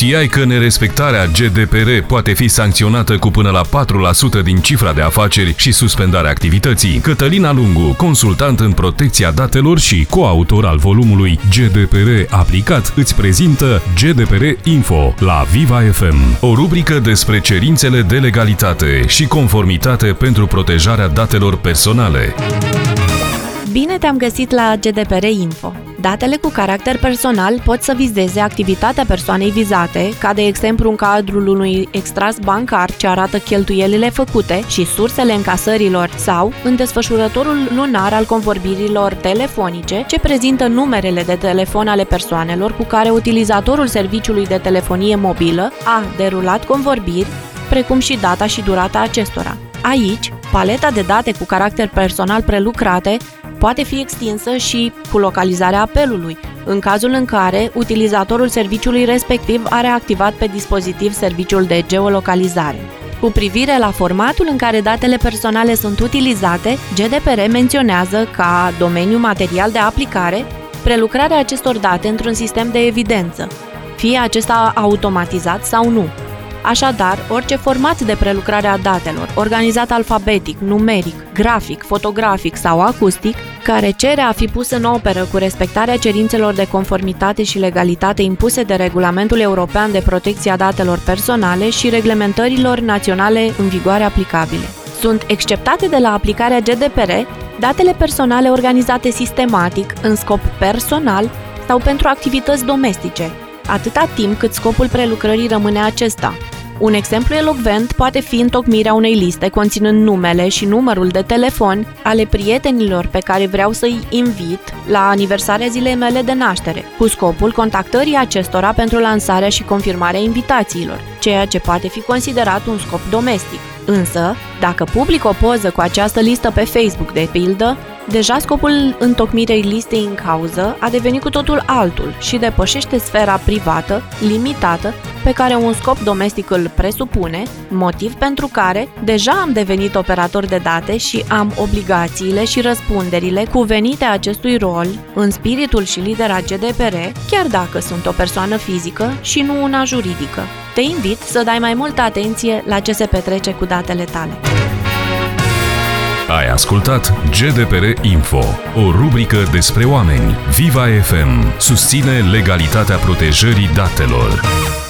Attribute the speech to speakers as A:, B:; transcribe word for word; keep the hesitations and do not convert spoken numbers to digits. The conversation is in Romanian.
A: Știai că nerespectarea G D P R poate fi sancționată cu până la patru la sută din cifra de afaceri și suspendarea activității? Cătălina Lungu, consultant în protecția datelor și coautor al volumului G D P R aplicat, îți prezintă G D P R Info la Viva F M, o rubrică despre cerințele de legalitate și conformitate pentru protejarea datelor personale.
B: Bine te-am găsit la G D P R Info. Datele cu caracter personal pot să vizeze activitatea persoanei vizate, ca de exemplu în cadrul unui extras bancar ce arată cheltuielile făcute și sursele încasărilor sau în desfășurătorul lunar al convorbirilor telefonice ce prezintă numerele de telefon ale persoanelor cu care utilizatorul serviciului de telefonie mobilă a derulat convorbiri, precum și data și durata acestora. Aici, paleta de date cu caracter personal prelucrate poate fi extinsă și cu localizarea apelului, în cazul în care utilizatorul serviciului respectiv are activat pe dispozitiv serviciul de geolocalizare. Cu privire la formatul în care datele personale sunt utilizate, G D P R menționează ca domeniu material de aplicare prelucrarea acestor date într-un sistem de evidență, fie acesta automatizat sau nu. Așadar, orice format de prelucrare a datelor, organizat alfabetic, numeric, grafic, fotografic sau acustic, care cere a fi pus în operă cu respectarea cerințelor de conformitate și legalitate impuse de Regulamentul European de Protecție a Datelor Personale și reglementărilor naționale în vigoare aplicabile. Sunt exceptate de la aplicarea G D P R datele personale organizate sistematic, în scop personal sau pentru activități domestice, atâta timp cât scopul prelucrării rămâne acesta. Un exemplu elocvent poate fi întocmirea unei liste conținând numele și numărul de telefon ale prietenilor pe care vreau să-i invit la aniversarea zilei mele de naștere, cu scopul contactării acestora pentru lansarea și confirmarea invitațiilor, ceea ce poate fi considerat un scop domestic. Însă, dacă public o poză cu această listă pe Facebook, de pildă, deja scopul întocmirei listei în cauză a devenit cu totul altul și depășește sfera privată, limitată, pe care un scop domestic îl presupune, motiv pentru care deja am devenit operator de date și am obligațiile și răspunderile cuvenite acestui rol în spiritul și litera G D P R, chiar dacă sunt o persoană fizică și nu una juridică. Te invit să dai mai multă atenție la ce se petrece cu datele tale.
A: Ai ascultat G D P R Info, o rubrică despre oameni. Viva F M susține legalitatea protejării datelor.